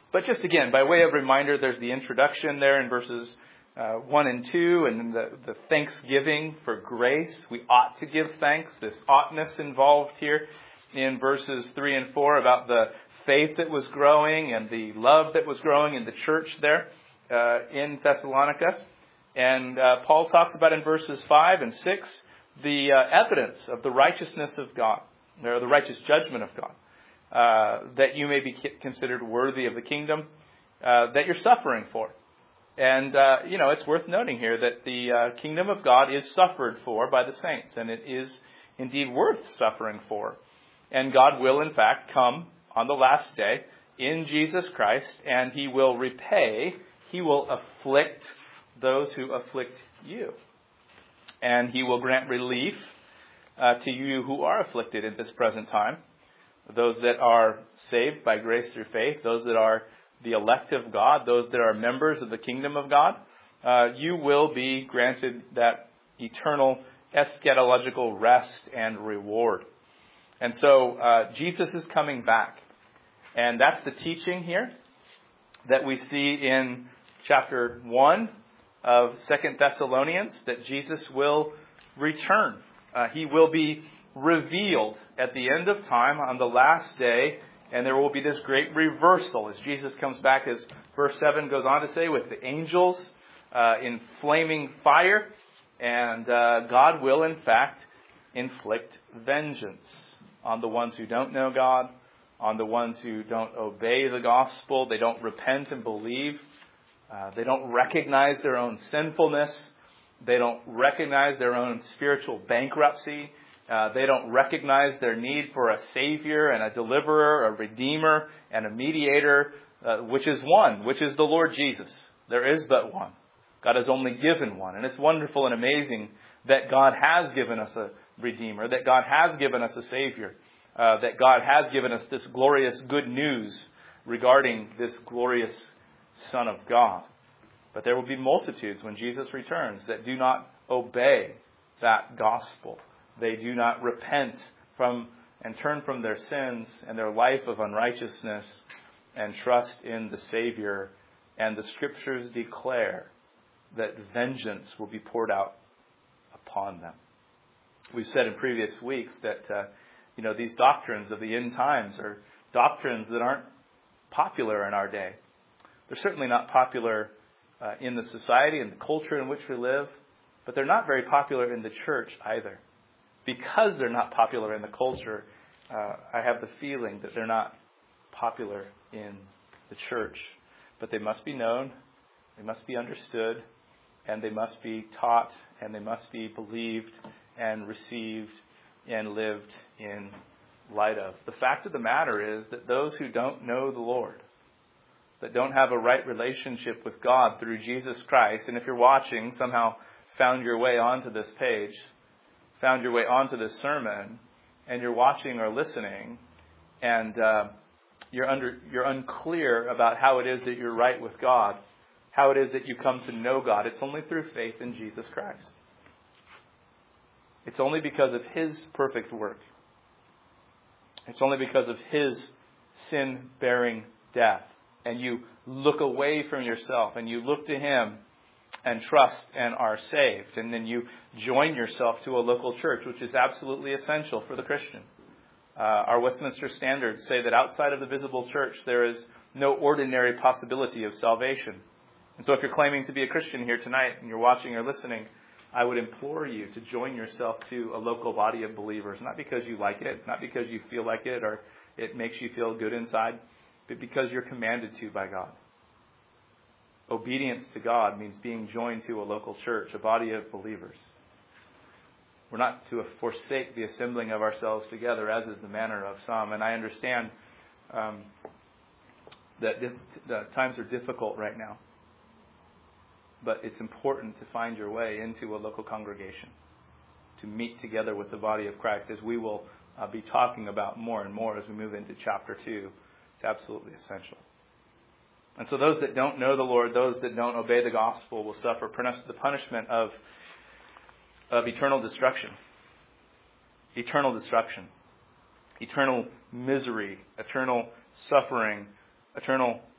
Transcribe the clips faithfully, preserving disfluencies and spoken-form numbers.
But just again, by way of reminder, there's the introduction there in verses uh, one and two, and then the, the thanksgiving for grace. We ought to give thanks. This oughtness involved here in verses three and four about the faith that was growing and the love that was growing in the church there uh, in Thessalonica. And uh, Paul talks about in verses five and six the uh, evidence of the righteousness of God, or the righteous judgment of God, uh, that you may be considered worthy of the kingdom uh, that you're suffering for. And, uh, you know, it's worth noting here that the uh, kingdom of God is suffered for by the saints, and it is indeed worth suffering for. And God will, in fact, come on the last day in Jesus Christ, and He will repay, He will afflict those who afflict you. And He will grant relief uh, to you who are afflicted in this present time, those that are saved by grace through faith, those that are the elect of God, those that are members of the kingdom of God. Uh, you will be granted that eternal eschatological rest and reward. And so uh, Jesus is coming back. And that's the teaching here that we see in chapter one of Second Thessalonians, that Jesus will return. Uh, he will be revealed at the end of time on the last day, and there will be this great reversal as Jesus comes back, as verse seven goes on to say, with the angels uh, in flaming fire, and uh, God will in fact inflict vengeance on the ones who don't know God, on the ones who don't obey the gospel, they don't repent and believe. Uh, they don't recognize their own sinfulness. They don't recognize their own spiritual bankruptcy. Uh, they don't recognize their need for a Savior and a Deliverer, a Redeemer and a Mediator, uh, which is one, which is the Lord Jesus. There is but one. God has only given one. And it's wonderful and amazing that God has given us a Redeemer, that God has given us a Savior, uh, that God has given us this glorious good news regarding this glorious Son of God. But there will be multitudes when Jesus returns that do not obey that gospel. They do not repent from and turn from their sins and their life of unrighteousness and trust in the Savior. And the Scriptures declare that vengeance will be poured out upon them. We've said in previous weeks that uh, you know these doctrines of the end times are doctrines that aren't popular in our day. They're certainly not popular uh, in the society and the culture in which we live, but they're not very popular in the church either. Because they're not popular in the culture, uh, I have the feeling that they're not popular in the church. But they must be known, they must be understood, and they must be taught, and they must be believed and received and lived in light of. The fact of the matter is that those who don't know the Lord, that don't have a right relationship with God through Jesus Christ, and if you're watching, somehow found your way onto this page, found your way onto this sermon, and you're watching or listening, and uh, you're under you're unclear about how it is that you're right with God, how it is that you come to know God, it's only through faith in Jesus Christ. It's only because of His perfect work. It's only because of His sin-bearing death. And you look away from yourself and you look to Him and trust and are saved. And then you join yourself to a local church, which is absolutely essential for the Christian. Uh, our Westminster Standards say that outside of the visible church, there is no ordinary possibility of salvation. And so if you're claiming to be a Christian here tonight and you're watching or listening, I would implore you to join yourself to a local body of believers, not because you like it, not because you feel like it or it makes you feel good inside, but because you're commanded to by God. Obedience to God means being joined to a local church, a body of believers. We're not to forsake the assembling of ourselves together, as is the manner of some. And I understand um, that dif- the times are difficult right now. But it's important to find your way into a local congregation, to meet together with the body of Christ, as we will uh, be talking about more and more as we move into chapter two. It's absolutely essential. And so those that don't know the Lord, those that don't obey the gospel, will suffer the punishment of, of eternal destruction. Eternal destruction. Eternal misery. Eternal suffering. Eternal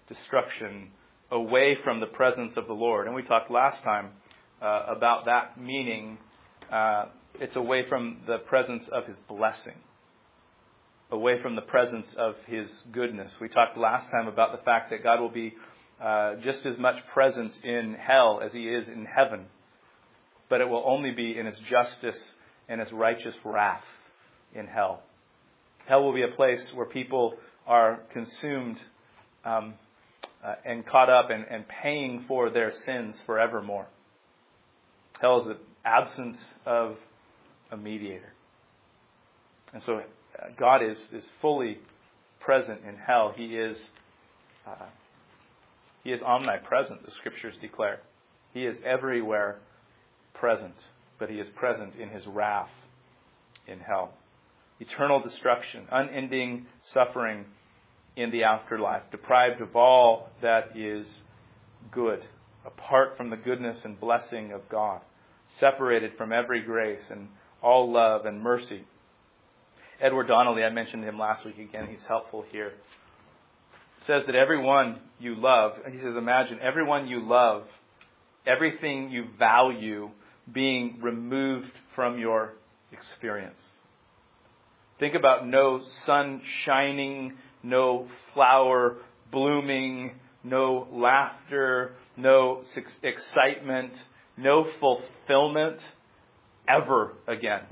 destruction, away from the presence of the Lord. And we talked last time uh, about that meaning. Uh, it's away from the presence of His blessing, away from the presence of His goodness. We talked last time about the fact that God will be uh, just as much present in hell as He is in heaven, but it will only be in His justice and His righteous wrath in hell. Hell will be a place where people are consumed um, uh, and caught up and, and paying for their sins forevermore. Hell is the absence of a mediator. And so uh, God is, is fully present in hell. He is uh, He is omnipresent, the Scriptures declare. He is everywhere present, but He is present in His wrath in hell. Eternal destruction, unending suffering in the afterlife, deprived of all that is good, apart from the goodness and blessing of God, separated from every grace and all love and mercy. Edward Donnelly, I mentioned him last week again, he's helpful here, says that everyone you love, he says, imagine everyone you love, everything you value being removed from your experience. Think about no sun shining, no flower blooming, no laughter, no excitement, no fulfillment ever again.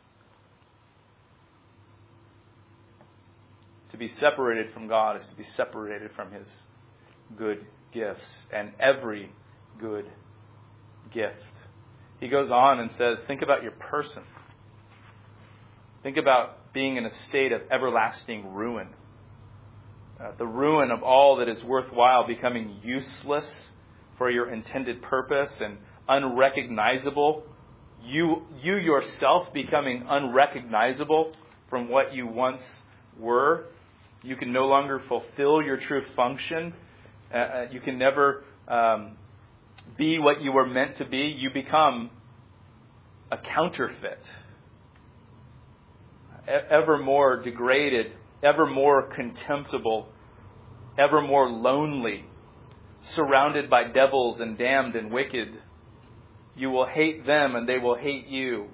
To be separated from God is to be separated from His good gifts and every good gift. He goes on and says, think about your person. Think about being in a state of everlasting ruin. Uh, the ruin of all that is worthwhile becoming useless for your intended purpose and unrecognizable. You, you yourself becoming unrecognizable from what you once were. You can no longer fulfill your true function. Uh, you can never um, be what you were meant to be. You become a counterfeit. Ever more degraded, ever more contemptible, ever more lonely, surrounded by devils and damned and wicked. You will hate them and they will hate you,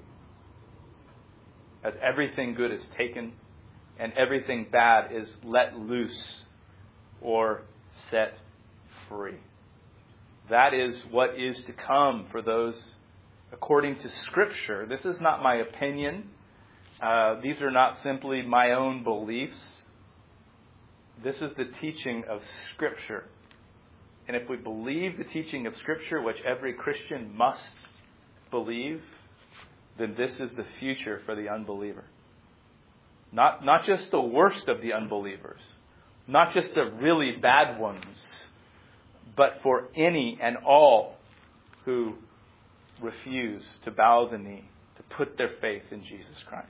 as everything good is taken and everything bad is let loose or set free. That is what is to come for those according to Scripture. This is not my opinion. Uh, these are not simply my own beliefs. This is the teaching of Scripture. And if we believe the teaching of Scripture, which every Christian must believe, then this is the future for the unbeliever. Not, not just the worst of the unbelievers, not just the really bad ones, but for any and all who refuse to bow the knee, to put their faith in Jesus Christ.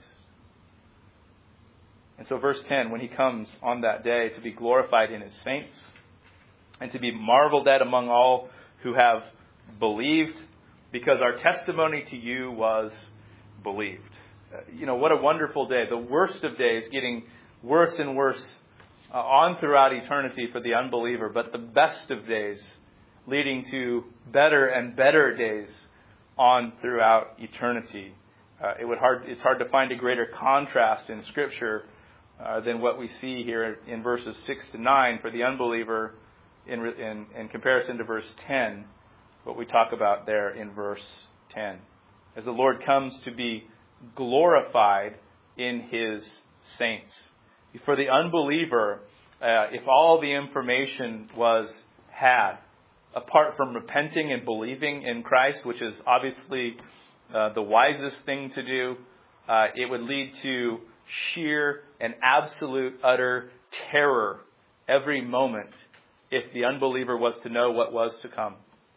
And so verse ten, when He comes on that day to be glorified in His saints and to be marveled at among all who have believed, because our testimony to you was believed. Uh, you know, what a wonderful day. The worst of days getting worse and worse uh, on throughout eternity for the unbeliever, but the best of days leading to better and better days on throughout eternity. Uh, it would hard. It's hard to find a greater contrast in Scripture uh, than what we see here in verses six to nine for the unbeliever in, in, in comparison to verse ten, what we talk about there in verse ten. As the Lord comes to be glorified in His saints. For the unbeliever, uh, if all the information was had, apart from repenting and believing in Christ, which is obviously uh, the wisest thing to do, uh, it would lead to sheer and absolute utter terror every moment if the unbeliever was to know what was to come.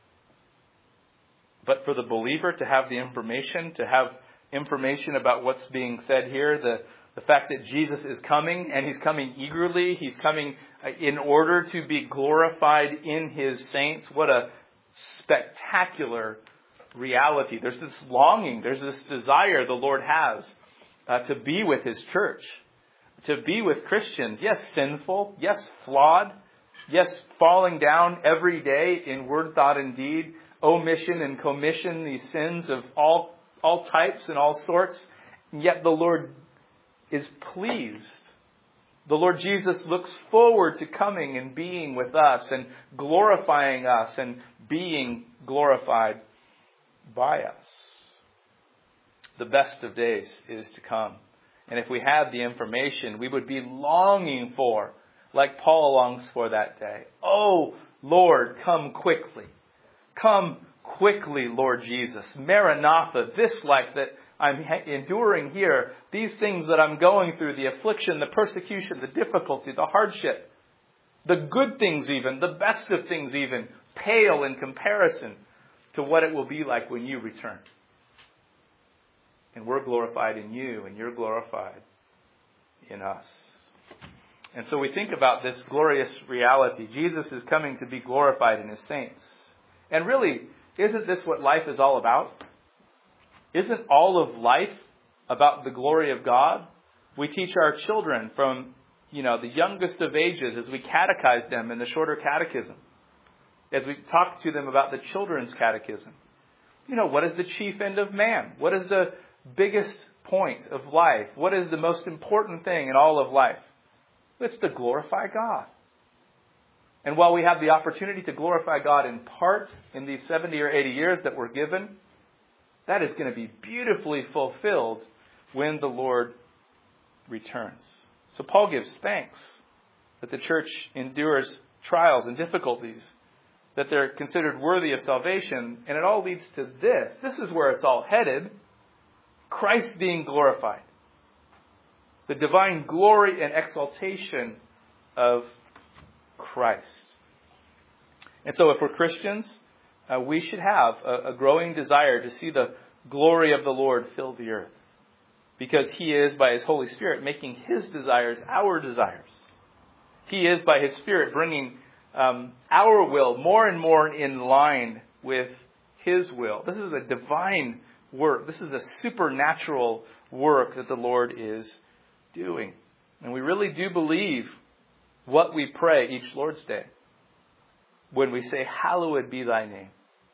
But for the believer to have the information, to have information about what's being said here, the, the fact that Jesus is coming, and He's coming eagerly, He's coming in order to be glorified in His saints, what a spectacular reality. There's this longing, there's this desire the Lord has uh, to be with His church, to be with Christians. Yes, sinful, yes, flawed, Yes, falling down every day in word, thought, and deed, omission and commission, these sins of all, all types and all sorts. And yet the Lord is pleased. The Lord Jesus looks forward to coming and being with us and glorifying us and being glorified by us. The best of days is to come. And if we had the information, we would be longing for, like Paul longs for that day. Oh, Lord, come quickly. Come quickly, Lord Jesus. Maranatha, this life that I'm enduring here, these things that I'm going through, the affliction, the persecution, the difficulty, the hardship, the good things even, the best of things even, pale in comparison to what it will be like when you return. And we're glorified in you, and you're glorified in us. And so we think about this glorious reality. Jesus is coming to be glorified in His saints. And really, isn't this what life is all about? Isn't all of life about the glory of God? We teach our children from, you know, the youngest of ages as we catechize them in the shorter catechism. As we talk to them about the children's catechism. You know, what is the chief end of man? What is the biggest point of life? What is the most important thing in all of life? It's to glorify God. And while we have the opportunity to glorify God in part in these seventy or eighty years that we're given, that is going to be beautifully fulfilled when the Lord returns. So Paul gives thanks that the church endures trials and difficulties, that they're considered worthy of salvation, and it all leads to this. This is where it's all headed. Christ being glorified. The divine glory and exaltation of Christ. And so if we're Christians, uh, we should have a, a growing desire to see the glory of the Lord fill the earth. Because He is, by His Holy Spirit, making His desires our desires. He is, by His Spirit, bringing um, our will more and more in line with His will. This is a divine work. This is a supernatural work that the Lord is doing. And we really do believe what we pray each Lord's Day when we say, hallowed be thy name.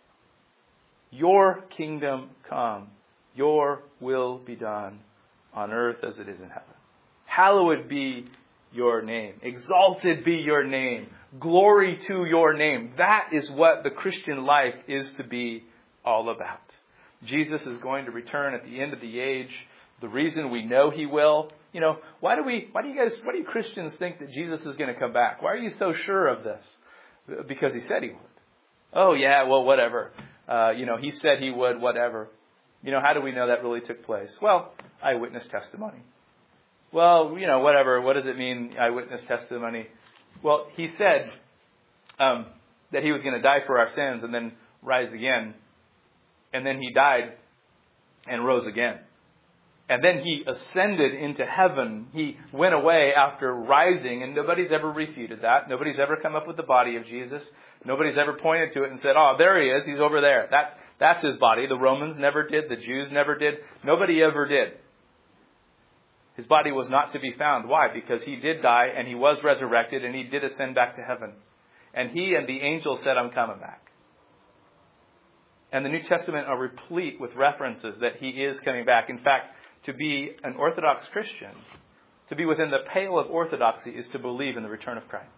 Your kingdom come. Your will be done on earth as it is in heaven. Hallowed be your name. Exalted be your name. Glory to your name. That is what the Christian life is to be all about. Jesus is going to return at the end of the age. The reason we know He will, you know, why do we, why do you guys, why do you Christians think that Jesus is going to come back? Why are you so sure of this? Because He said He would. Oh yeah, well, whatever. Uh, you know, He said He would, whatever. You know, how do we know that really took place? Well, eyewitness testimony. Well, you know, whatever. What does it mean, eyewitness testimony? Well, He said um, that He was going to die for our sins and then rise again. And then He died and rose again. And then He ascended into heaven. He went away after rising, and nobody's ever refuted that. Nobody's ever come up with the body of Jesus. Nobody's ever pointed to it and said, oh, there He is. He's over there. That's, that's His body. The Romans never did. The Jews never did. Nobody ever did. His body was not to be found. Why? Because He did die, and He was resurrected, and He did ascend back to heaven. And He and the angels said, I'm coming back. And the New Testament are replete with references that He is coming back. In fact, to be an Orthodox Christian, to be within the pale of orthodoxy, is to believe in the return of Christ.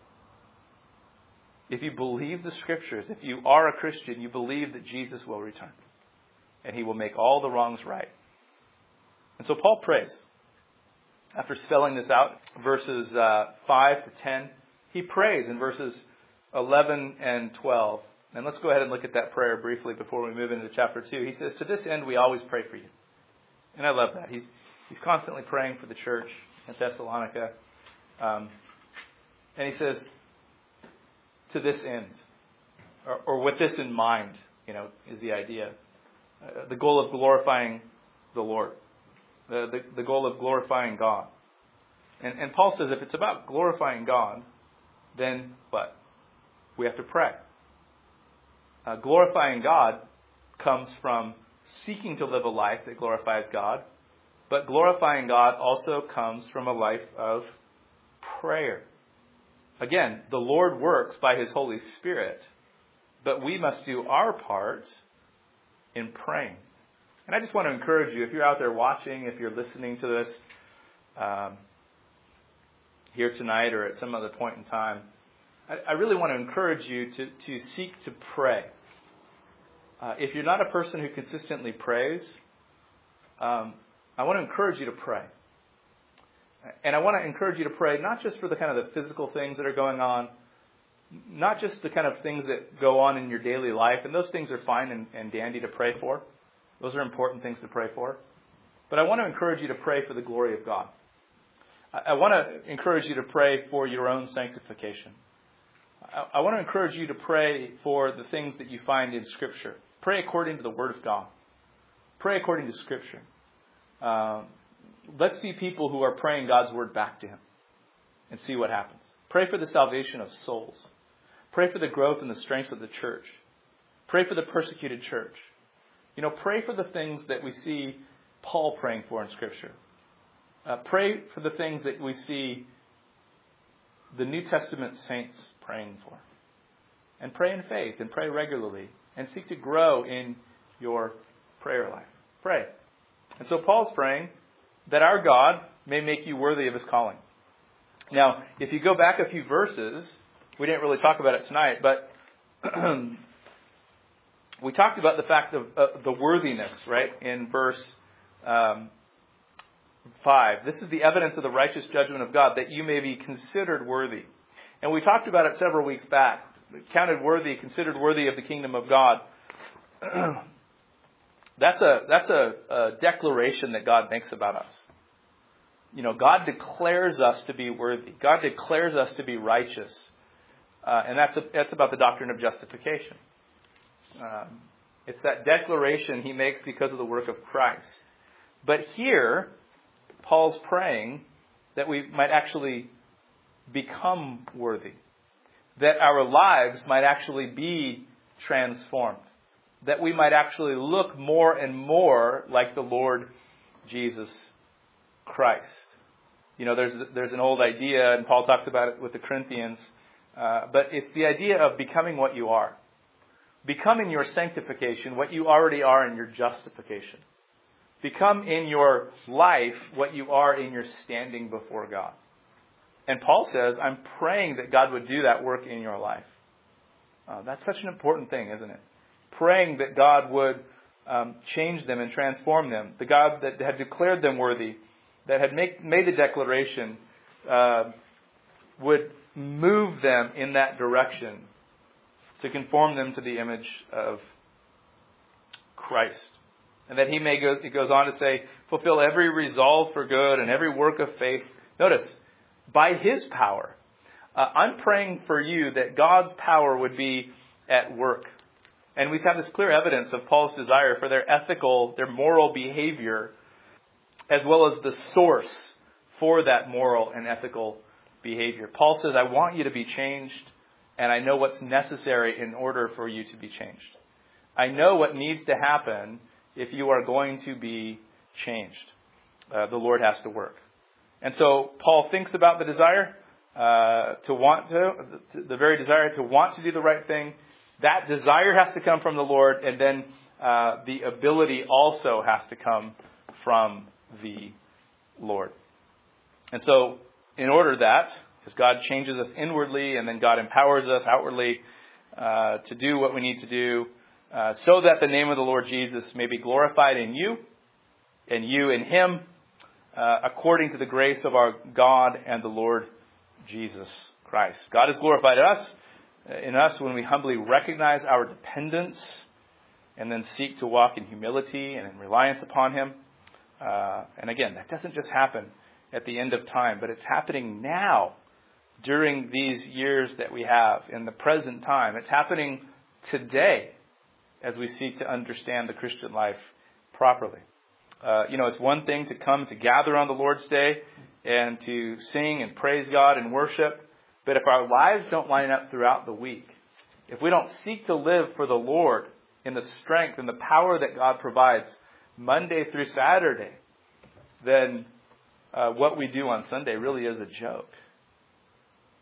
If you believe the Scriptures, if you are a Christian, you believe that Jesus will return. And He will make all the wrongs right. And so Paul prays. After spelling this out, verses uh, five to ten, he prays in verses eleven and twelve. And let's go ahead and look at that prayer briefly before we move into chapter two. He says, to this end we always pray for you. And I love that. He's he's constantly praying for the church in Thessalonica. Um, and he says, to this end, or, or with this in mind, you know, is the idea. Uh, the goal of glorifying the Lord. The, the, the goal of glorifying God. And, and Paul says if it's about glorifying God, then what? We have to pray. Uh, glorifying God comes from seeking to live a life that glorifies God. But glorifying God also comes from a life of prayer. Again, the Lord works by His Holy Spirit, but we must do our part in praying. And I just want to encourage you, if you're out there watching, if you're listening to this um, here tonight or at some other point in time, I, I really want to encourage you to, to seek to pray. Uh, if you're not a person who consistently prays, um, I want to encourage you to pray. And I want to encourage you to pray not just for the kind of the physical things that are going on, not just the kind of things that go on in your daily life, and those things are fine and, and dandy to pray for. Those are important things to pray for. But I want to encourage you to pray for the glory of God. I, I want to encourage you to pray for your own sanctification. I, I want to encourage you to pray for the things that you find in Scripture. Pray according to the Word of God. Pray according to Scripture. Um, let's be people who are praying God's Word back to Him and see what happens. Pray for the salvation of souls. Pray for the growth and the strength of the church. Pray for the persecuted church. You know, pray for the things that we see Paul praying for in Scripture. Uh, pray for the things that we see the New Testament saints praying for. And pray in faith and pray regularly and seek to grow in your prayer life. Pray. And so Paul's praying that our God may make you worthy of His calling. Now, if you go back a few verses, we didn't really talk about it tonight, but we talked about the fact of uh, the worthiness, right, in verse um, five. This is the evidence of the righteous judgment of God, that you may be considered worthy. And we talked about it several weeks back. Counted worthy, considered worthy of the kingdom of God. That's a that's a, a declaration that God makes about us. You know, God declares us to be worthy. God declares us to be righteous. Uh, and that's a, that's about the doctrine of justification. Um, it's that declaration He makes because of the work of Christ. But here, Paul's praying that we might actually become worthy. That our lives might actually be transformed. That we might actually look more and more like the Lord Jesus Christ. You know, there's there's an old idea, and Paul talks about it with the Corinthians, uh, but it's the idea of becoming what you are. Become in your sanctification what you already are in your justification. Become in your life what you are in your standing before God. And Paul says, I'm praying that God would do that work in your life. Uh, that's such an important thing, isn't it? Praying that God would um, change them and transform them. The God that had declared them worthy, that had make, made the declaration, uh, would move them in that direction to conform them to the image of Christ. And that He may go, it goes on to say, fulfill every resolve for good and every work of faith. Notice, by His power. Uh, I'm praying for you that God's power would be at work. And we have this clear evidence of Paul's desire for their ethical, their moral behavior, as well as the source for that moral and ethical behavior. Paul says, I want you to be changed, and I know what's necessary in order for you to be changed. I know what needs to happen if you are going to be changed. Uh, the Lord has to work. And so Paul thinks about the desire uh, to want to, the very desire to want to do the right thing. That desire has to come from the Lord, and then uh, the ability also has to come from the Lord. And so, in order that, as God changes us inwardly, and then God empowers us outwardly uh, to do what we need to do, uh, so that the name of the Lord Jesus may be glorified in you, and you in Him, uh, according to the grace of our God and the Lord Jesus Christ. God is glorified in us, in us when we humbly recognize our dependence, and then seek to walk in humility and in reliance upon Him. Uh, and again, that doesn't just happen at the end of time, but it's happening now during these years that we have in the present time. It's happening today as we seek to understand the Christian life properly. Uh, you know, it's one thing to come to gather on the Lord's Day and to sing and praise God and worship, but if our lives don't line up throughout the week, if we don't seek to live for the Lord in the strength and the power that God provides Monday through Saturday, then uh, what we do on Sunday really is a joke.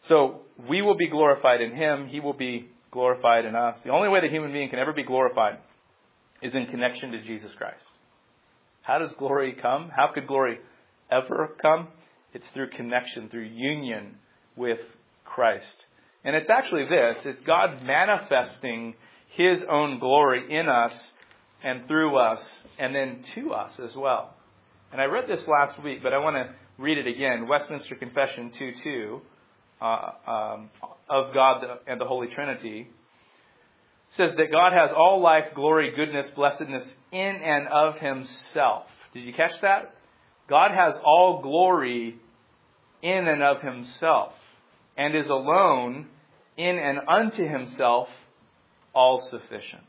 So we will be glorified in him. He will be glorified in us. The only way that human being can ever be glorified is in connection to Jesus Christ. How does glory come? How could glory ever come? It's through connection, through union with Christ. And it's actually this. It's God manifesting his own glory in us and through us and then to us as well. And I read this last week, but I want to read it again. Westminster Confession two two uh, um, of God and the Holy Trinity says that God has all life, glory, goodness, blessedness in and of himself. Did you catch that? God has all glory in and of himself, and is alone in and unto himself all sufficient,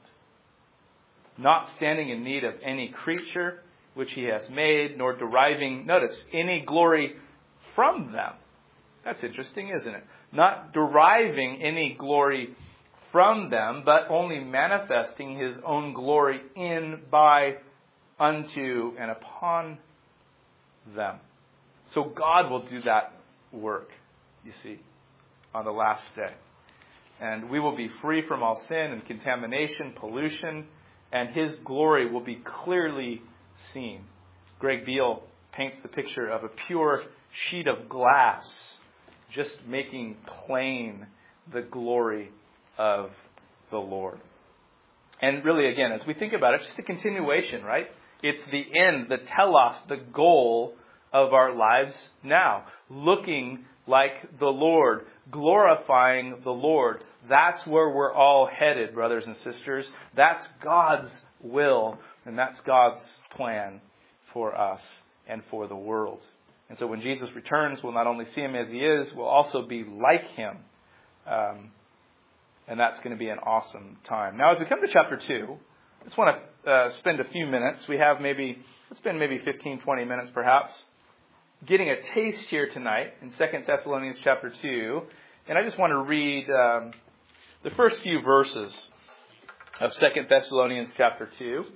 not standing in need of any creature which he has made, nor deriving, notice, any glory from them. That's interesting, isn't it? Not deriving any glory from them, but only manifesting his own glory in, by, unto, and upon them. So God will do that work, you see, on the last day. And we will be free from all sin and contamination, pollution, and his glory will be clearly seen. Greg Beale paints the picture of a pure sheet of glass, just making plain the glory of the Lord. And really, again, as we think about it, it's just a continuation, right? It's the end, the telos, the goal of our lives now. Looking like the Lord, glorifying the Lord. That's where we're all headed, brothers and sisters. That's God's will, and that's God's plan for us and for the world. And so when Jesus returns, we'll not only see him as he is, we'll also be like him. Um, and that's going to be an awesome time. Now, as we come to chapter two, I just want to uh, spend a few minutes. We have maybe, let's spend maybe fifteen, twenty minutes perhaps, getting a taste here tonight in Second Thessalonians chapter two. And I just want to read um, the first few verses of Second Thessalonians chapter two.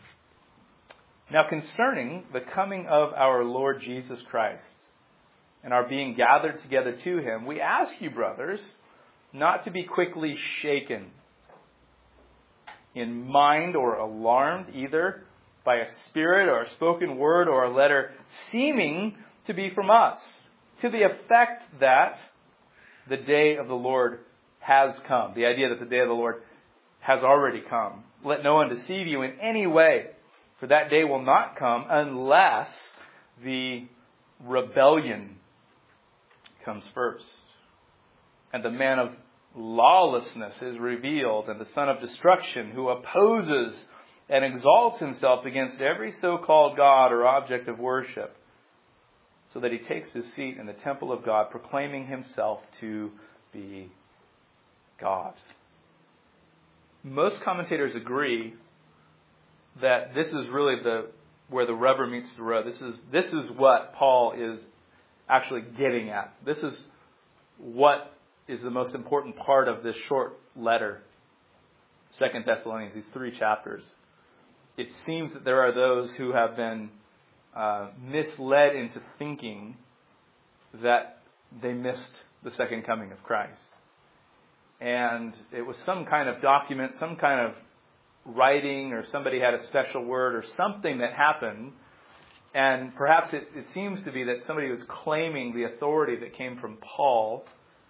Now, concerning the coming of our Lord Jesus Christ and our being gathered together to him, we ask you, brothers, not to be quickly shaken in mind or alarmed either by a spirit or a spoken word or a letter seeming to be from us, to the effect that the day of the Lord has come. The idea that the day of the Lord has already come. Let no one deceive you in any way, for that day will not come unless the rebellion comes first, and the man of lawlessness is revealed, and the son of destruction, who opposes and exalts himself against every so-called God or object of worship, so that he takes his seat in the temple of God, proclaiming himself to be God. Most commentators agree that this is really the where the rubber meets the road. This is this is what Paul is actually getting at. This is what is the most important part of this short letter, Second Thessalonians, these three chapters. It seems that there are those who have been uh, misled into thinking that they missed the second coming of Christ. And it was some kind of document, some kind of writing, or somebody had a special word or something that happened. And perhaps it, it seems to be that somebody was claiming the authority that came from Paul.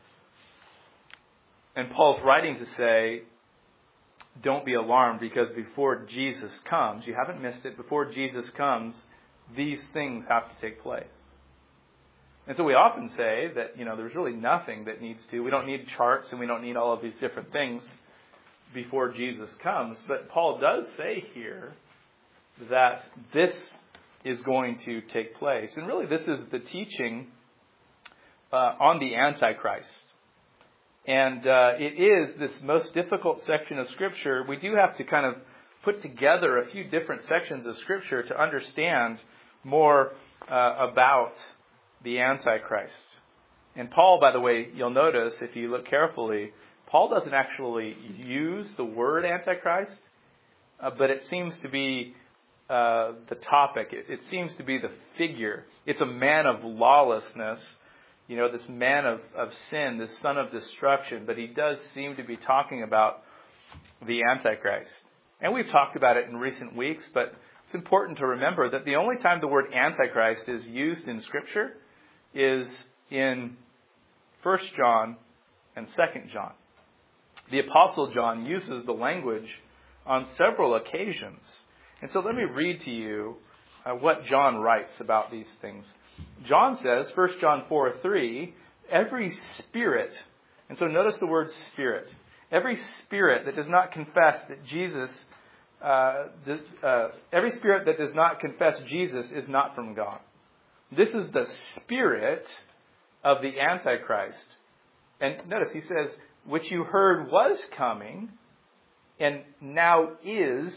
And Paul's writing to say, don't be alarmed, because before Jesus comes, you haven't missed it, before Jesus comes, these things have to take place. And so we often say that, you know, there's really nothing that needs to. We don't need charts and we don't need all of these different things before Jesus comes. But Paul does say here that this is going to take place. And really this is the teaching uh, on the Antichrist. And uh, it is this most difficult section of Scripture. We do have to kind of put together a few different sections of Scripture to understand more uh, about the Antichrist. And Paul, by the way, you'll notice if you look carefully, Paul doesn't actually use the word Antichrist, uh, but it seems to be uh, the topic. It, it seems to be the figure. It's a man of lawlessness you know, this man of, of sin, this son of destruction, but he does seem to be talking about the Antichrist. And we've talked about it in recent weeks, but it's important to remember that the only time the word Antichrist is used in Scripture is in First John and Second John. The Apostle John uses the language on several occasions. And so let me read to you uh, what John writes about these things. John says, First John four three, every spirit, and so notice the word spirit, every spirit that does not confess that Jesus, uh, this, uh, every spirit that does not confess Jesus is not from God. This is the spirit of the Antichrist. And notice he says, which you heard was coming and now is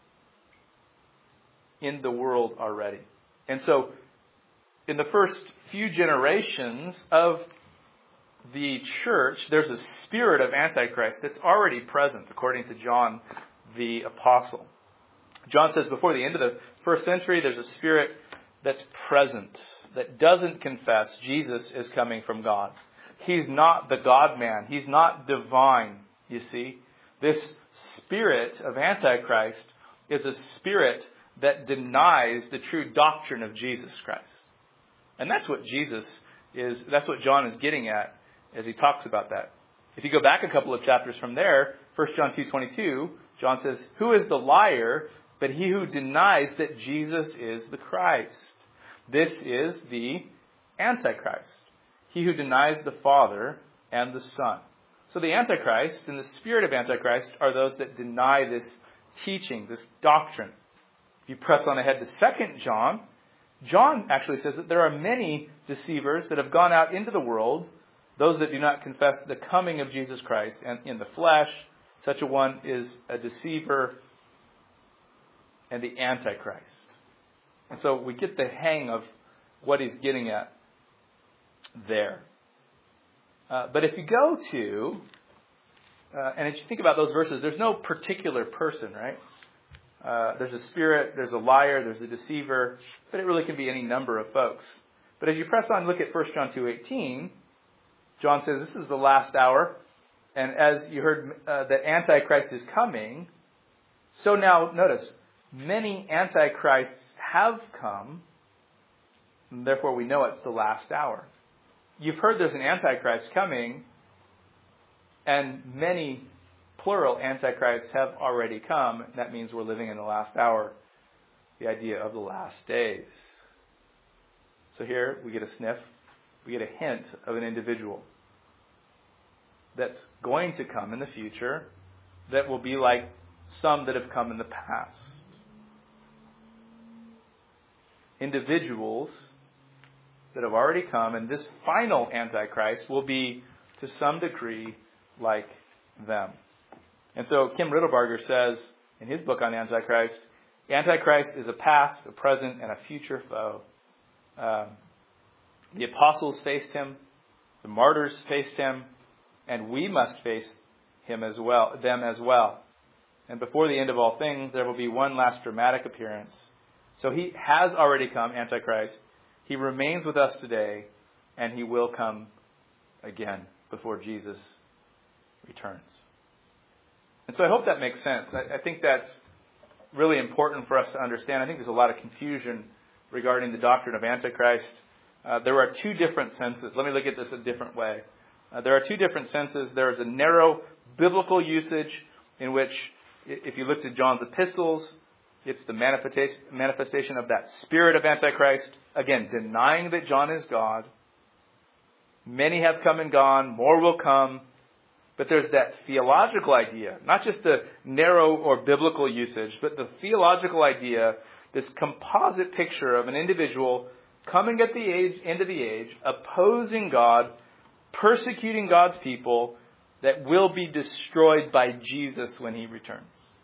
in the world already. And so in the first few generations of the church, there's a spirit of Antichrist that's already present, according to John the Apostle. John says before the end of the first century, there's a spirit that's present, that doesn't confess Jesus is coming from God. He's not the God-man. He's not divine, you see. This spirit of Antichrist is a spirit that denies the true doctrine of Jesus Christ. And that's what Jesus is, that's what John is getting at as he talks about that. If you go back a couple of chapters from there, First John two twenty-two, John says, who is the liar but he who denies that Jesus is the Christ? This is the Antichrist, he who denies the Father and the Son. So the Antichrist and the spirit of Antichrist are those that deny this teaching, this doctrine. If you press on ahead to Second John, John actually says that there are many deceivers that have gone out into the world, those that do not confess the coming of Jesus Christ and in the flesh. Such a one is a deceiver and the Antichrist. And so we get the hang of what he's getting at there. Uh, but if you go to, uh, and if you think about those verses, there's no particular person, right? Uh, there's a spirit, there's a liar, there's a deceiver, but it really can be any number of folks. But as you press on and look at First John two eighteen, John says this is the last hour, and as you heard uh, that Antichrist is coming, so now notice, many Antichrists have come, and therefore we know it's the last hour. You've heard there's an Antichrist coming, and many plural Antichrists have already come. That means we're living in the last hour, the idea of the last days. So here we get a sniff, we get a hint of an individual that's going to come in the future that will be like some that have come in the past. Individuals that have already come, and this final Antichrist will be to some degree like them. And so Kim Riddlebarger says in his book on Antichrist, Antichrist is a past, a present, and a future foe. Um, the apostles faced him, the martyrs faced him, and we must face him as well, them as well. And before the end of all things, there will be one last dramatic appearance. So he has already come, Antichrist. He remains with us today, and he will come again before Jesus returns. And so I hope that makes sense. I, I think that's really important for us to understand. I think there's a lot of confusion regarding the doctrine of Antichrist. Uh, there are two different senses. Let me look at this a different way. Uh, there are two different senses. There is a narrow biblical usage in which, if you looked at John's epistles, it's the manifestation manifestation of that spirit of Antichrist. Again, denying that John is God. Many have come and gone. More will come. But there's that theological idea, not just the narrow or biblical usage, but the theological idea, this composite picture of an individual coming at the age, end of the age, opposing God, persecuting God's people, that will be destroyed by Jesus when he returns.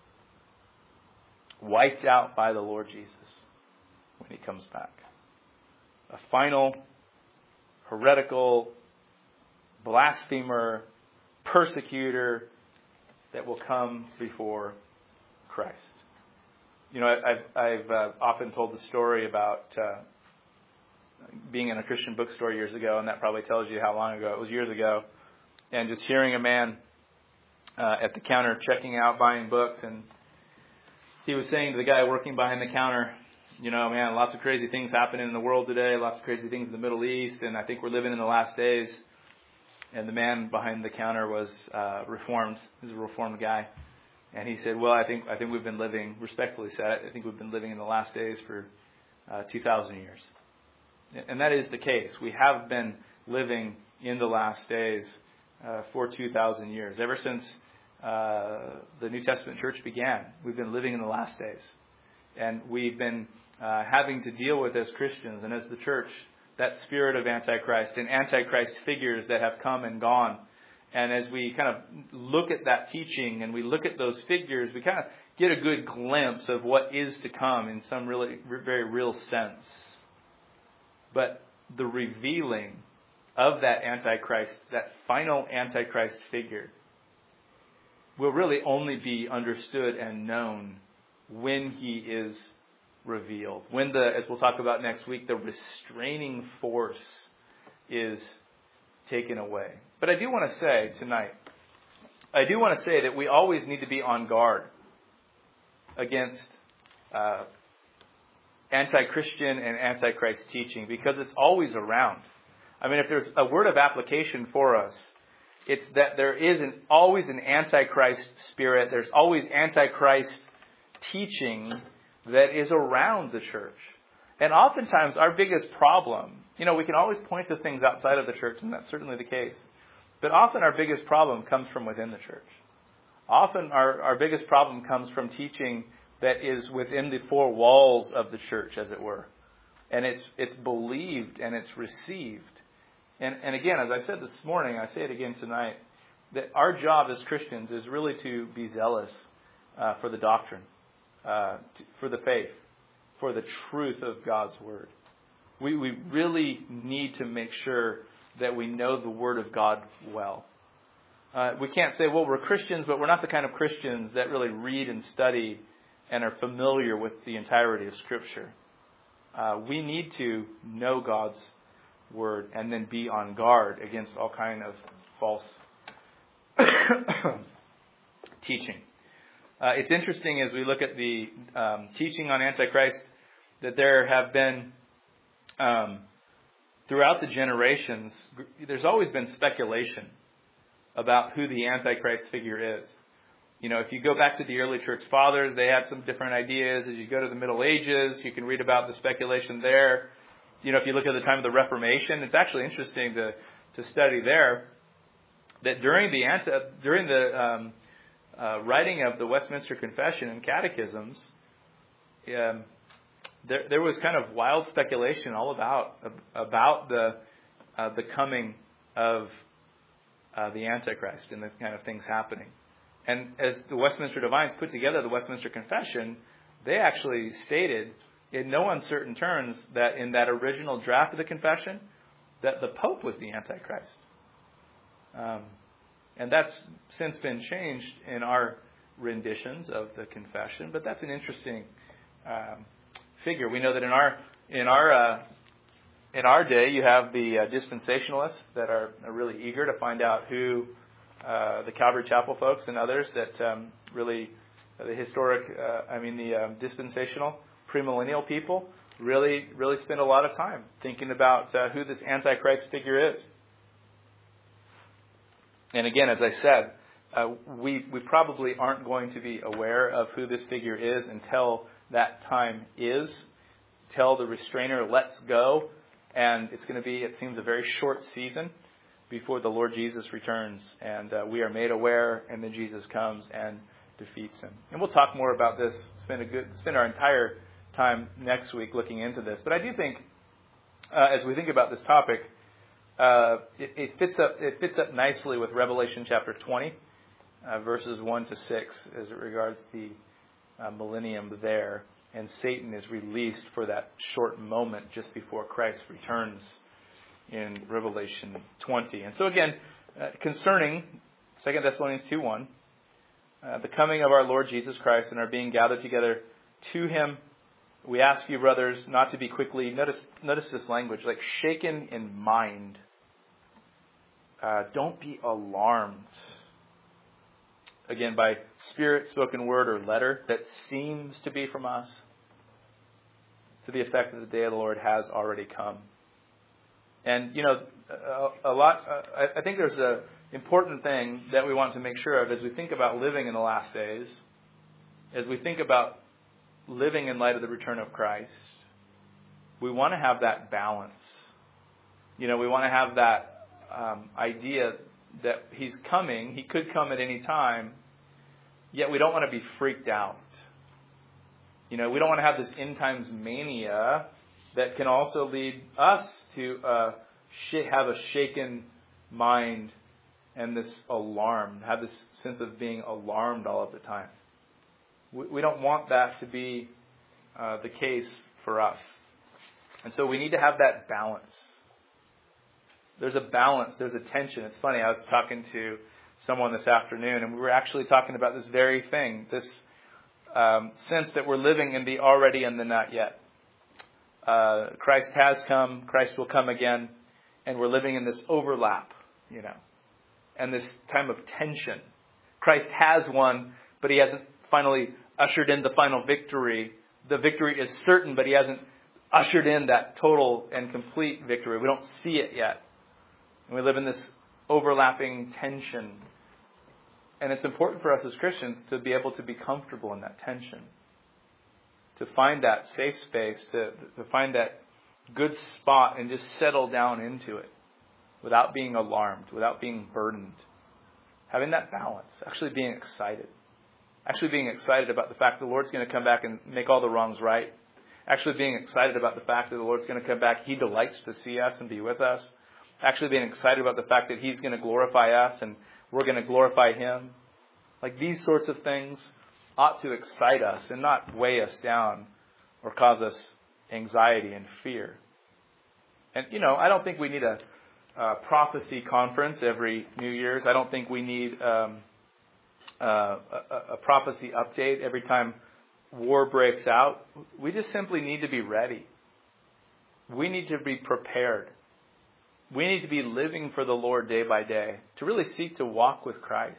Wiped out by the Lord Jesus when he comes back. A final, heretical, blasphemer, persecutor that will come before Christ. You know, I've, I've uh, often told the story about uh, being in a Christian bookstore years ago, and that probably tells you how long ago it was, years ago, and just hearing a man uh, at the counter checking out, buying books, and he was saying to the guy working behind the counter, you know, man, lots of crazy things happening in the world today, lots of crazy things in the Middle East, and I think we're living in the last days. And the man behind the counter was uh, reformed. He's a reformed guy. And he said, well, I think I think we've been living, respectfully said, I think we've been living in the last days for uh, two thousand years. And that is the case. We have been living in the last days uh, for two thousand years. Ever since uh, the New Testament church began, we've been living in the last days. And we've been uh, having to deal with, as Christians and as the church, that spirit of Antichrist and Antichrist figures that have come and gone. And as we kind of look at that teaching and we look at those figures, we kind of get a good glimpse of what is to come in some really very real sense. But the revealing of that Antichrist, that final Antichrist figure, will really only be understood and known when he is revealed. When the, as we'll talk about next week, the restraining force is taken away. But I do want to say tonight, I do want to say that we always need to be on guard against uh, anti-Christian and anti-Christ teaching, because it's always around. I mean, if there's a word of application for us, it's that there is an, always an anti-Christ spirit. There's always anti-Christ teaching that is around the church. And oftentimes our biggest problem, you know, we can always point to things outside of the church, and that's certainly the case. But often our biggest problem comes from within the church. Often our, our biggest problem comes from teaching that is within the four walls of the church, as it were. And it's it's believed and it's received. And, and again, as I said this morning, I say it again tonight, that our job as Christians is really to be zealous uh, for the doctrine, uh, to, for the faith, for the truth of God's Word. We we really need to make sure that we know the Word of God well. Uh, we can't say, well, we're Christians, but we're not the kind of Christians that really read and study and are familiar with the entirety of Scripture. Uh, we need to know God's Word and then be on guard against all kind of false teaching. Uh, it's interesting as we look at the um, teaching on Antichrist that there have been, um, throughout the generations, there's always been speculation about who the Antichrist figure is. You know, if you go back to the early church fathers, they had some different ideas. As you go to the Middle Ages, you can read about the speculation there. You know, if you look at the time of the Reformation, it's actually interesting to, to study there that during the anti, during the um, uh, writing of the Westminster Confession and Catechisms, um, there, there was kind of wild speculation all about about the uh, the coming of uh, the Antichrist and the kind of things happening. And as the Westminster Divines put together the Westminster Confession, they actually stated in no uncertain terms that in that original draft of the confession, that the Pope was the Antichrist. Um, and that's since been changed in our renditions of the confession, but that's an interesting um, figure. We know that in our in our uh, in our day, you have the uh, dispensationalists that are, are really eager to find out who uh, the Calvary Chapel folks and others that um, really uh, the historic, uh, I mean the um, dispensational premillennial people really really spend a lot of time thinking about uh, who this Antichrist figure is. And again, as I said, uh, we we probably aren't going to be aware of who this figure is until that time is, till the restrainer lets go, and it's going to be, it seems, a very short season before the Lord Jesus returns, and uh, we are made aware, and then Jesus comes and defeats him. And we'll talk more about this. Spend a good spend our entire time next week looking into this. But I do think, uh, as we think about this topic, uh, it, it fits up it fits up nicely with Revelation chapter twenty, uh, verses one to six, as it regards the uh, millennium there, and Satan is released for that short moment just before Christ returns in Revelation twenty. And so again, uh, concerning Second Thessalonians two one, uh, the coming of our Lord Jesus Christ and our being gathered together to him We ask you, brothers, not to be quickly, notice, notice this language, like shaken in mind. Uh, don't be alarmed. Again, by spirit, spoken word, or letter that seems to be from us, to the effect that the day of the Lord has already come. And, you know, a, a lot, uh, I, I think there's an important thing that we want to make sure of as we think about living in the last days, as we think about living in light of the return of Christ. We want to have that balance. You know, we want to have that um, idea that He's coming. He could come at any time, yet we don't want to be freaked out. You know, we don't want to have this end times mania that can also lead us to uh, sh- have a shaken mind and this alarm, have this sense of being alarmed all of the time. We, we don't want that to be uh, the case for us. And so we need to have that balance. There's a balance, there's a tension. It's funny, I was talking to someone this afternoon, and we were actually talking about this very thing, this um, sense that we're living in the already and the not yet. Uh, Christ has come, Christ will come again, and we're living in this overlap, you know, and this time of tension. Christ has won, but He hasn't finally ushered in the final victory. The victory is certain, but He hasn't ushered in that total and complete victory. We don't see it yet. And we live in this overlapping tension. And it's important for us as Christians to be able to be comfortable in that tension. To find that safe space, to, to find that good spot and just settle down into it without being alarmed, without being burdened. Having that balance, actually being excited. Actually being excited about the fact that the Lord's going to come back and make all the wrongs right. Actually being excited about the fact that the Lord's going to come back. He delights to see us and be with us. Actually being excited about the fact that He's going to glorify us and we're going to glorify Him. Like these sorts of things ought to excite us and not weigh us down or cause us anxiety and fear. And, you know, I don't think we need a, a prophecy conference every New Year's. I don't think we need um, uh, a, a prophecy update every time war breaks out. We just simply need to be ready. We need to be prepared. We need to be living for the Lord day by day, to really seek to walk with Christ.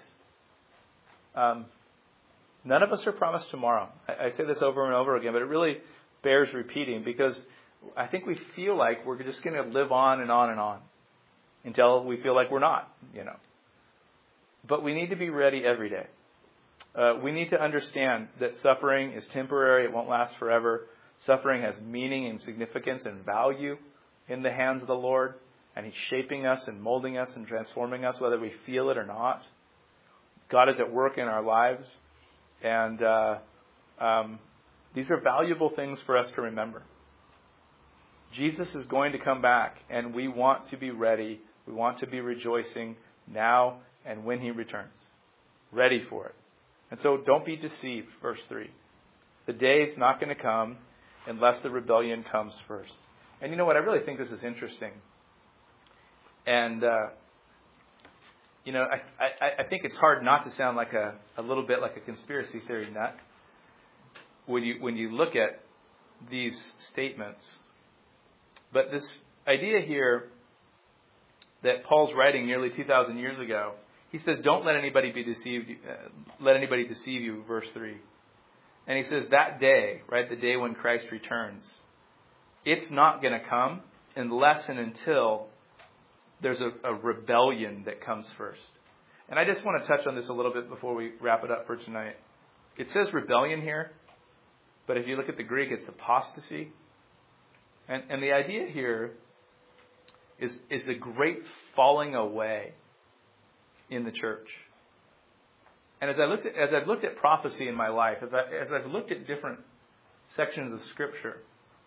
Um, none of us are promised tomorrow. I, I say this over and over again, but it really bears repeating because I think we feel like we're just going to live on and on and on until we feel like we're not, you know. But we need to be ready every day. Uh, we need to understand that suffering is temporary. It won't last forever. Suffering has meaning and significance and value in the hands of the Lord. And He's shaping us and molding us and transforming us, whether we feel it or not. God is at work in our lives. And uh, um, these are valuable things for us to remember. Jesus is going to come back, and we want to be ready. We want to be rejoicing now and when He returns. Ready for it. And so don't be deceived, verse three. The day is not going to come unless the rebellion comes first. And you know what? I really think this is interesting. And, uh, you know, I, I, I think it's hard not to sound like a, a little bit like a conspiracy theory nut when you, when you look at these statements. But this idea here that Paul's writing nearly two thousand years ago, he says, don't let anybody be deceived, uh, let anybody deceive you, verse three. And he says that day, right, the day when Christ returns, it's not going to come unless and until there's a, a rebellion that comes first. And I just want to touch on this a little bit before we wrap it up for tonight. It says rebellion here, but if you look at the Greek, it's apostasy. And, and the idea here is, is the great falling away in the church. And as I looked at, as I've looked at prophecy in my life, as, I, as I've looked at different sections of Scripture,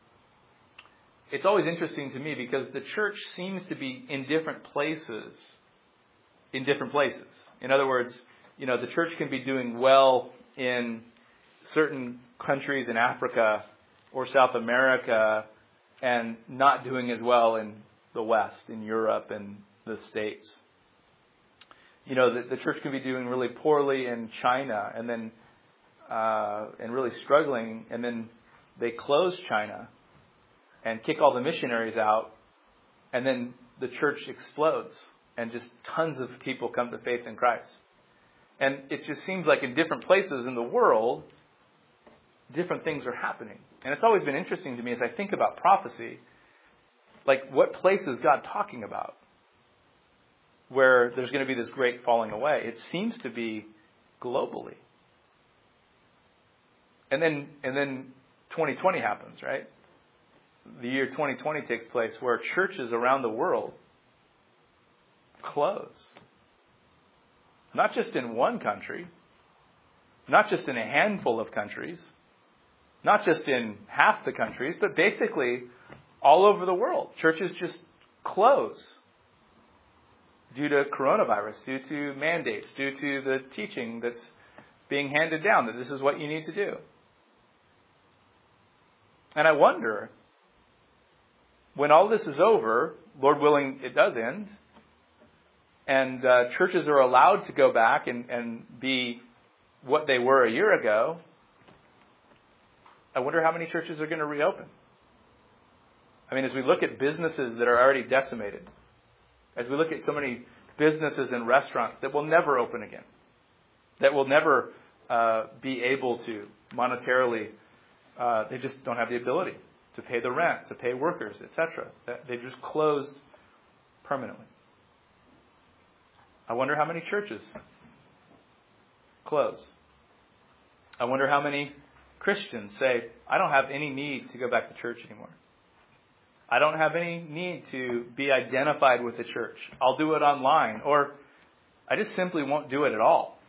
it's always interesting to me because the church seems to be in different places, in different places. In other words, you know, the church can be doing well in certain countries in Africa or South America and not doing as well in the West, in Europe and the States. You know, the, the church can be doing really poorly in China and then uh, and really struggling, and then they close China and kick all the missionaries out, and then the church explodes and just tons of people come to faith in Christ. And it just seems like in different places in the world, different things are happening. And it's always been interesting to me as I think about prophecy, like what place is God talking about where there's going to be this great falling away? It seems to be globally. And then and then twenty twenty happens, right? The year twenty twenty takes place where churches around the world close. Not just in one country, not just in a handful of countries, not just in half the countries, but basically all over the world. Churches just close due to coronavirus, due to mandates, due to the teaching that's being handed down that this is what you need to do. And I wonder, when all this is over, Lord willing, it does end, and uh, churches are allowed to go back and, and be what they were a year ago, I wonder how many churches are going to reopen. I mean, as we look at businesses that are already decimated, as we look at so many businesses and restaurants that will never open again, that will never uh, be able to monetarily, uh, they just don't have the ability to pay the rent, to pay workers, et cetera. They've just closed permanently. I wonder how many churches close. I wonder how many Christians say, I don't have any need to go back to church anymore. I don't have any need to be identified with the church. I'll do it online, or I just simply won't do it at all.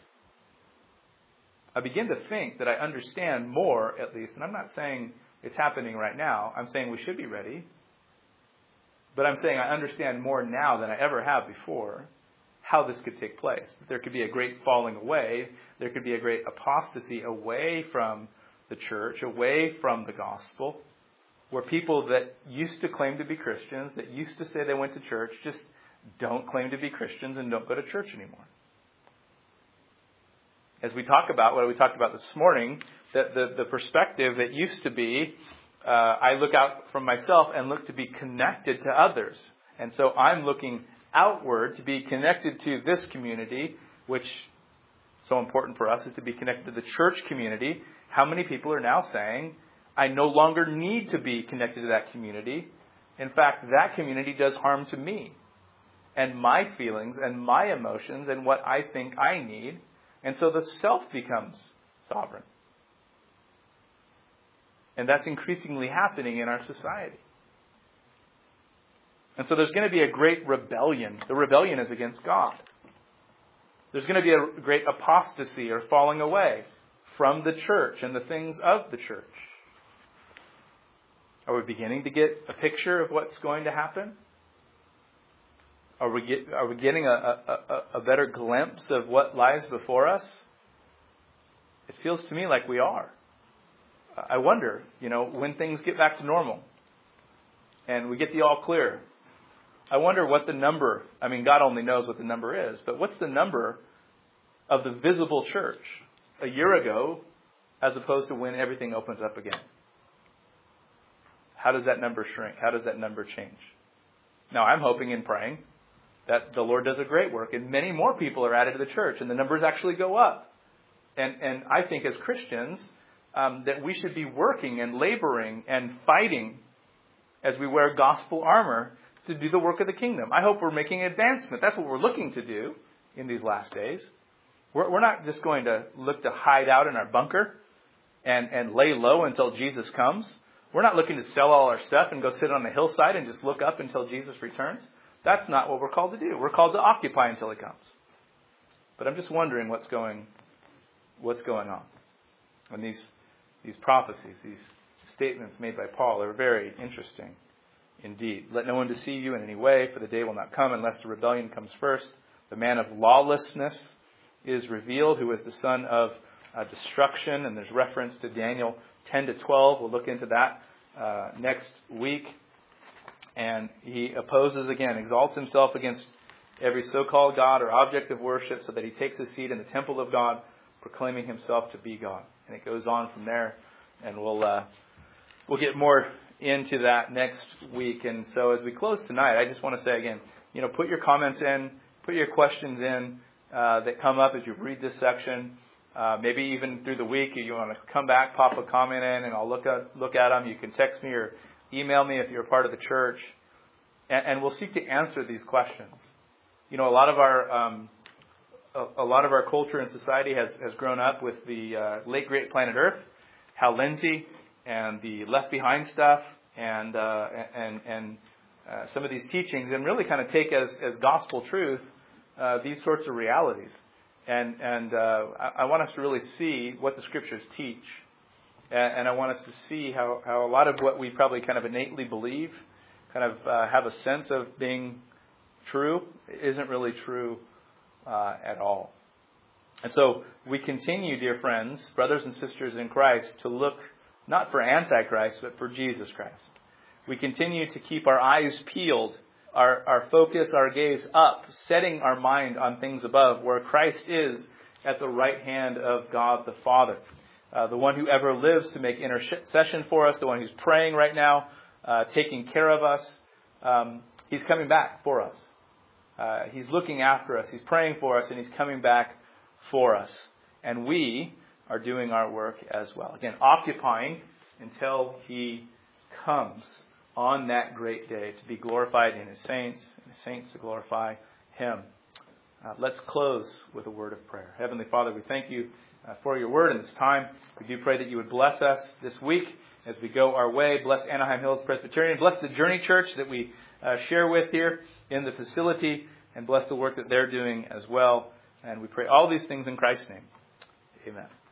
I begin to think that I understand more, at least, and I'm not saying it's happening right now. I'm saying we should be ready. But I'm saying I understand more now than I ever have before how this could take place. There could be a great falling away. There could be a great apostasy away from the church, away from the gospel, where people that used to claim to be Christians, that used to say they went to church, just don't claim to be Christians and don't go to church anymore. As we talk about what we talked about this morning, that the, the perspective that used to be, uh, I look out from myself and look to be connected to others. And so I'm looking outward to be connected to this community, which is so important for us, is to be connected to the church community. How many people are now saying, I no longer need to be connected to that community. In fact, that community does harm to me and my feelings and my emotions and what I think I need. And so the self becomes sovereign. And that's increasingly happening in our society. And so there's going to be a great rebellion. The rebellion is against God. There's going to be a great apostasy or falling away from the church and the things of the church. Are we beginning to get a picture of what's going to happen? Are we get, are we getting a, a, a better glimpse of what lies before us? It feels to me like we are. I wonder, you know, when things get back to normal and we get the all clear, I wonder what the number, I mean, God only knows what the number is, but what's the number of the visible church a year ago as opposed to when everything opens up again? How does that number shrink? How does that number change? Now, I'm hoping and praying that the Lord does a great work and many more people are added to the church and the numbers actually go up. And and I think as Christians um, that we should be working and laboring and fighting as we wear gospel armor to do the work of the kingdom. I hope we're making advancement. That's what we're looking to do in these last days. We're, we're not just going to look to hide out in our bunker and, and lay low until Jesus comes. We're not looking to sell all our stuff and go sit on the hillside and just look up until Jesus returns. That's not what we're called to do. We're called to occupy until He comes. But I'm just wondering what's going, what's going on. And these, these prophecies, these statements made by Paul are very interesting indeed. Let no one deceive you in any way, for the day will not come unless the rebellion comes first. The man of lawlessness is revealed, who is the son of uh, destruction. And there's reference to Daniel ten to twelve. We'll look into that uh, next week. And he opposes again, exalts himself against every so-called God or object of worship, so that he takes his seat in the temple of God, proclaiming himself to be God. And it goes on from there. And we'll uh, we'll get more into that next week. And so as we close tonight, I just want to say again, you know, put your comments in, put your questions in uh, that come up as you read this section. Uh, maybe even through the week, if you want to come back, pop a comment in, and I'll look at look at them. You can text me or email me if you're a part of the church, and, and we'll seek to answer these questions. You know, a lot of our um, a, a lot of our culture and society has, has grown up with the uh, late great Planet Earth, Hal Lindsey, and the Left Behind stuff, and uh, and and uh, some of these teachings, and really kind of take as as gospel truth uh, these sorts of realities. And and uh, I, I want us to really see what the Scriptures teach. And, and I want us to see how, how a lot of what we probably kind of innately believe, kind of uh, have a sense of being true, isn't really true uh, at all. And so we continue, dear friends, brothers and sisters in Christ, to look not for Antichrist, but for Jesus Christ. We continue to keep our eyes peeled, Our, our focus, our gaze up, setting our mind on things above, where Christ is at the right hand of God the Father. Uh, the one who ever lives to make intercession for us, the one who's praying right now, uh, taking care of us. Um, he's coming back for us. Uh, he's looking after us. He's praying for us, and he's coming back for us. And we are doing our work as well. Again, occupying until he comes on that great day to be glorified in his saints, and his saints to glorify him. Uh, let's close with a word of prayer. Heavenly Father, we thank you uh, for your word in this time. We do pray that you would bless us this week as we go our way. Bless Anaheim Hills Presbyterian. Bless the Journey Church that we uh, share with here in the facility, and bless the work that they're doing as well. And we pray all these things in Christ's name. Amen.